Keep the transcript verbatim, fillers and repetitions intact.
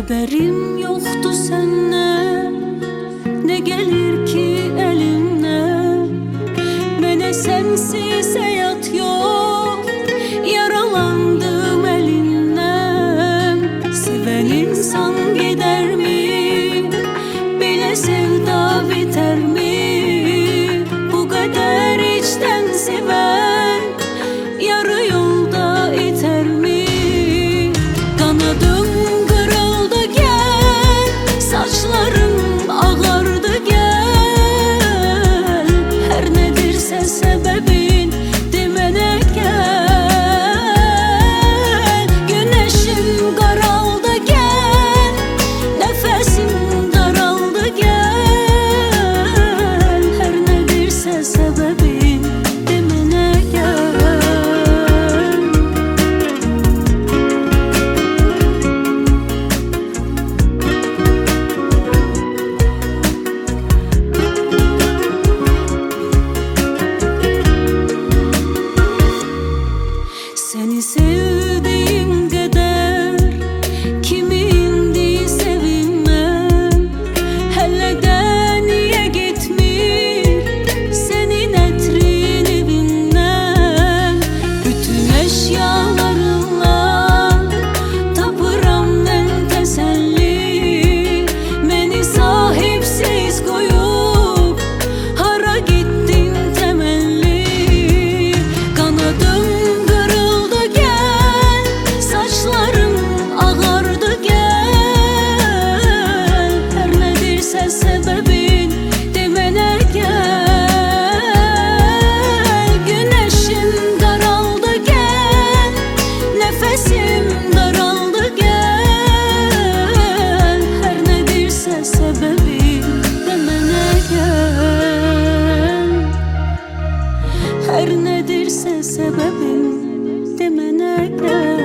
Haberim yoktu senden, ne gelir ki elimden. Mene sensiz hayat yok, yaralandım elinden. Seven insan gider mi, bile sevda biter mi? Bu kadar içten seven, yarı yolda iter mi? Kanadım saçlarım ağardı gel. Her nedirse sebebin demene gel. Güneşim karaldı gel, nefesim daraldı gel. Her nedirse sebebin demene gel. Seni sevdiğim kadar kimi indi sevinmem. Hele de niye gitmir senin etrin evinden? Bütün eşyalarınla tapıram ben teselli. Beni sahipsiz koyup hara gittin temelli. Kanadım sebebin demene gel. Güneşim daraldı gel, nefesim daraldı gel. Her nedirse sebebin demene gel. Her nedirse sebebin demene gel.